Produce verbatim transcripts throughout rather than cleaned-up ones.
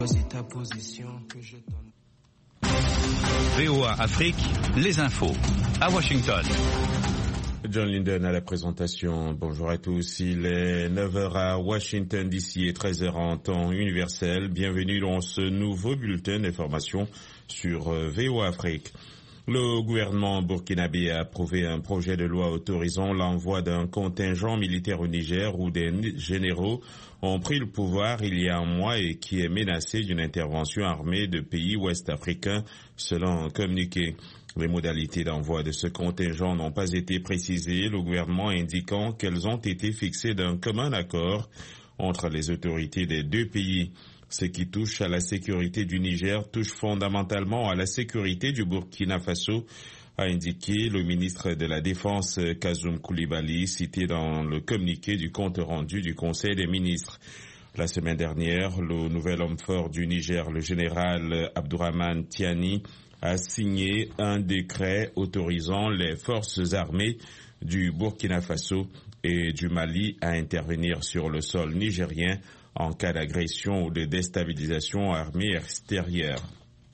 Ta position que je donne. V O A Afrique, les infos, à Washington. John Linden à la présentation. Bonjour à tous. Il est neuf heures à Washington D C et treize heures en temps universel. Bienvenue dans ce nouveau bulletin d'information sur V O A Afrique. Le gouvernement burkinabé a approuvé un projet de loi autorisant l'envoi d'un contingent militaire au Niger où des généraux ont pris le pouvoir il y a un mois et qui est menacé d'une intervention armée de pays ouest-africains, selon un communiqué. Les modalités d'envoi de ce contingent n'ont pas été précisées, le gouvernement indiquant qu'elles ont été fixées d'un commun accord entre les autorités des deux pays. Ce qui touche à la sécurité du Niger touche fondamentalement à la sécurité du Burkina Faso, a indiqué le ministre de la Défense Kazoum Koulibaly, cité dans le communiqué du compte rendu du Conseil des ministres. La semaine dernière, le nouvel homme fort du Niger, le général Abdourahmane Tiani, a signé un décret autorisant les forces armées du Burkina Faso et du Mali à intervenir sur le sol nigérien en cas d'agression ou de déstabilisation armée extérieure.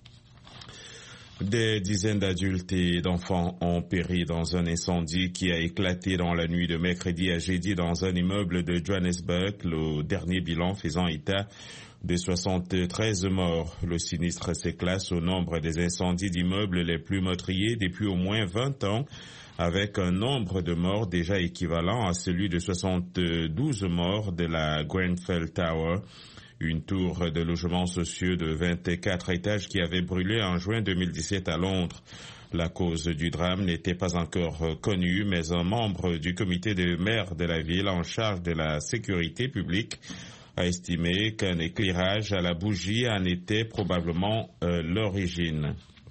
Des dizaines d'adultes et d'enfants ont péri dans un incendie qui a éclaté dans la nuit de mercredi à jeudi dans un immeuble de Johannesburg, le dernier bilan faisant état de soixante-treize morts. Le sinistre se classe au nombre des incendies d'immeubles les plus meurtriers depuis au moins vingt ans, avec un nombre de morts déjà équivalent à celui de soixante-douze morts de la Grenfell Tower, une tour de logements sociaux de vingt-quatre étages qui avait brûlé en juin deux mille dix-sept à Londres. La cause du drame n'était pas encore connue, mais un membre du comité de maire de la ville en charge de la sécurité publique a estimé qu'un éclairage à la bougie en était probablement euh, l'origine.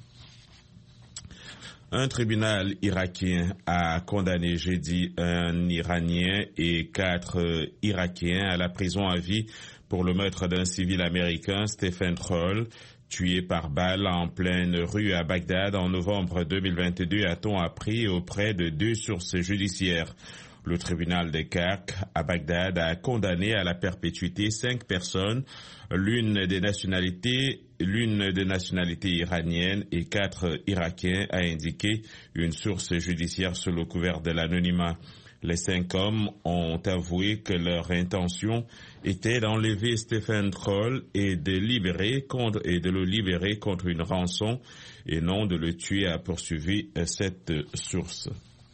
Un tribunal irakien a condamné jeudi un Iranien et quatre euh, Irakiens à la prison à vie pour le meurtre d'un civil américain, Stephen Troll, tué par balle en pleine rue à Bagdad en novembre deux mille vingt-deux, a-t-on appris auprès de deux sources judiciaires. Le tribunal de Kak à Bagdad a condamné à la perpétuité cinq personnes, l'une des nationalités, l'une des nationalités iraniennes et quatre Irakiens, a indiqué une source judiciaire sous le couvert de l'anonymat. Les cinq hommes ont avoué que leur intention était d'enlever Stephen Troll et de libérer contre, et de le libérer contre une rançon et non de le tuer, a poursuivi cette source.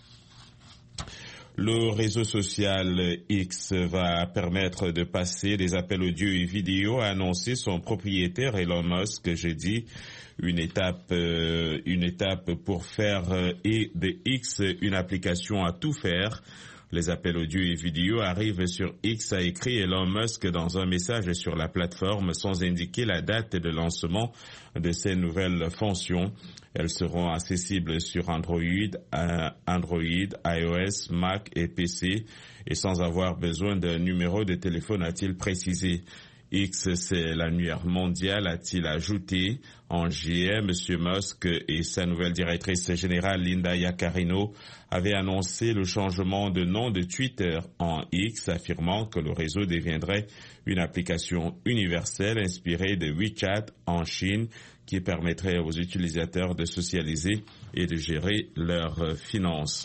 Le réseau social X va permettre de passer des appels audio et vidéo, a annoncé son propriétaire Elon Musk jeudi. Une étape, euh, une étape pour faire euh, et de X une application à tout faire. Les appels audio et vidéo arrivent sur X, a écrit Elon Musk dans un message sur la plateforme sans indiquer la date de lancement de ces nouvelles fonctions. Elles seront accessibles sur Android, euh, Android, iOS, Mac et P C et sans avoir besoin d'un numéro de téléphone, a-t-il précisé. X, c'est l'annuaire mondial, a-t-il ajouté. En juillet, M. Musk et sa nouvelle directrice générale, Linda Yaccarino, avaient annoncé le changement de nom de Twitter en X, affirmant que le réseau deviendrait une application universelle inspirée de WeChat en Chine, qui permettrait aux utilisateurs de socialiser et de gérer leurs finances.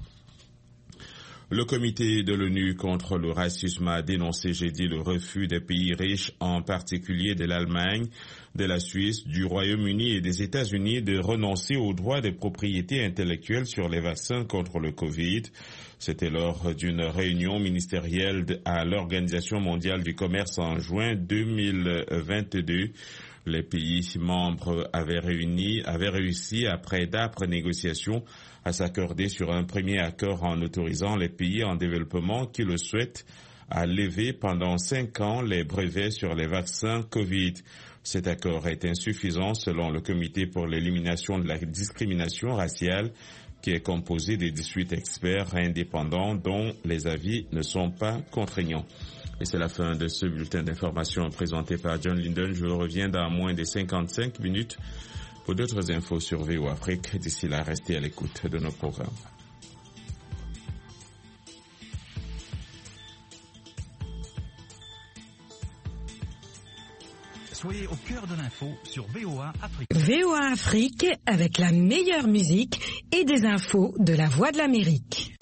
Le comité de l'ONU contre le racisme a dénoncé jeudi le refus des pays riches, en particulier de l'Allemagne, de la Suisse, du Royaume-Uni et des États-Unis, de renoncer au droit de propriété intellectuelle sur les vaccins contre le Covid. C'était lors d'une réunion ministérielle à l'Organisation mondiale du commerce en juin deux mille vingt-deux. Les pays membres avaient réuni, avaient réussi, après d'âpres négociations, à s'accorder sur un premier accord en autorisant les pays en développement qui le souhaitent à lever pendant cinq ans les brevets sur les vaccins Covid. Cet accord est insuffisant selon le Comité pour l'élimination de la discrimination raciale, qui est composé de dix-huit experts indépendants dont les avis ne sont pas contraignants. Et c'est la fin de ce bulletin d'information présenté par John Linden. Je reviens dans moins de cinquante-cinq minutes pour d'autres infos sur V O A Afrique. D'ici là, restez à l'écoute de nos programmes. Soyez au cœur de l'info sur V O A Afrique. V O A Afrique avec la meilleure musique et des infos de la Voix de l'Amérique.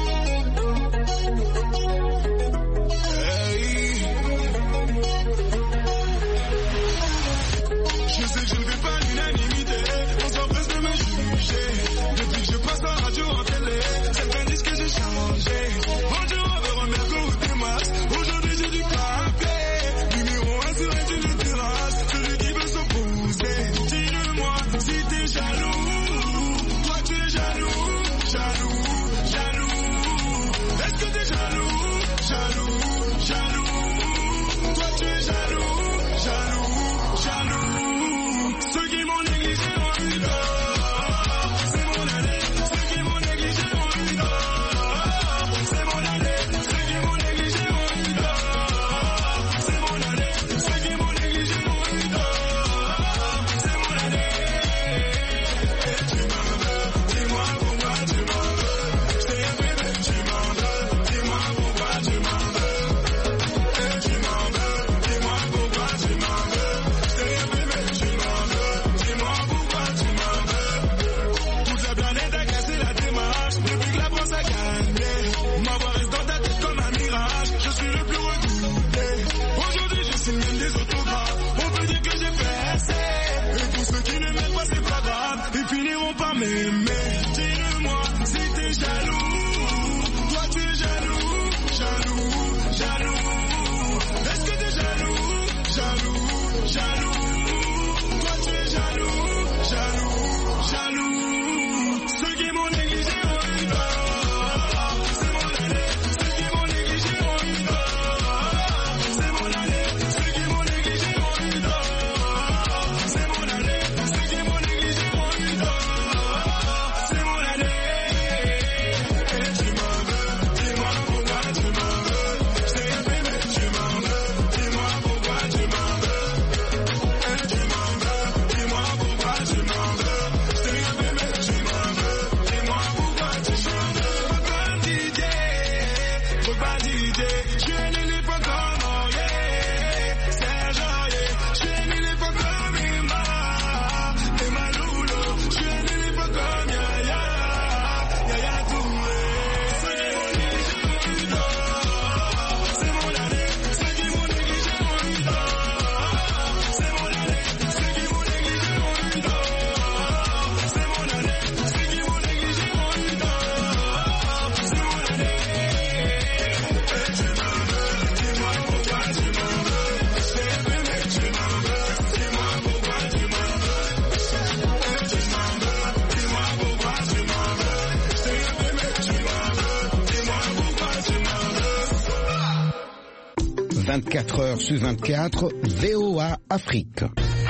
vingt-quatre heures sur vingt-quatre, V O A Afrique.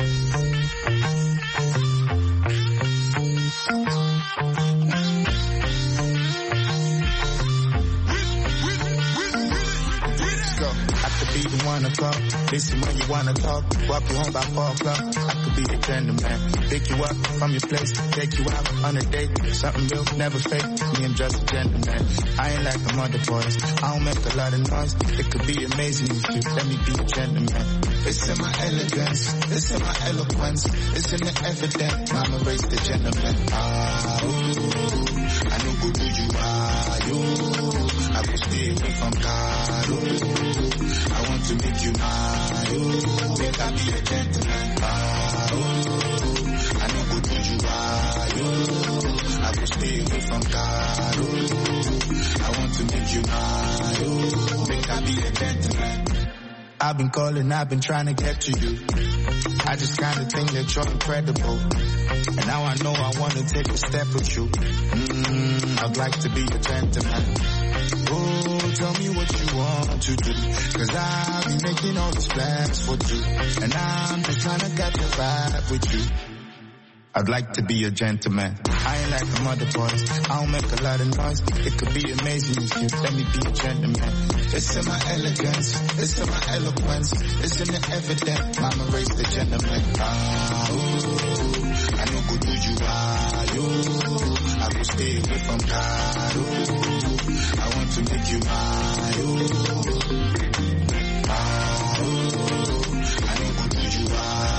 Be the one to talk, listen when you wanna talk, walk you home by four o'clock. I could be a gentleman, pick you up from your place, take you out on a date, something real, never fake. Me, I'm just a gentleman. I ain't like them other boys. I don't make a lot of noise. It could be amazing if you let me be a gentleman. It's in my elegance, it's in my eloquence, it's in the evidence. Mama raised the gentleman. Ah, ooh, I know who do you are, you. I will stay away from God, ooh. I want to make you mine, ooh. Make I be a gentleman, ah, ooh. I know who do you are, you. I will stay away from God, ooh. I want to make you mine, ooh. Make I be a gentleman. I've been calling, I've been trying to get to you. I just kinda think that you're incredible. And now I know I wanna take a step with you. Mm, I'd like to be a gentleman. Oh, tell me what you want to do. Cause I've been making all these plans for two. And I'm just trying to get the vibe with you. I'd like to be a gentleman. I ain't like the mother boys. I don't make a lot of noise. It could be amazing if you let me be a gentleman. It's in my elegance. It's in my eloquence. It's in the evidence. Mama raised the gentleman. Ah, ooh, I know who do you are, you. I will stay away from God, ooh. I want to make you mine, ooh.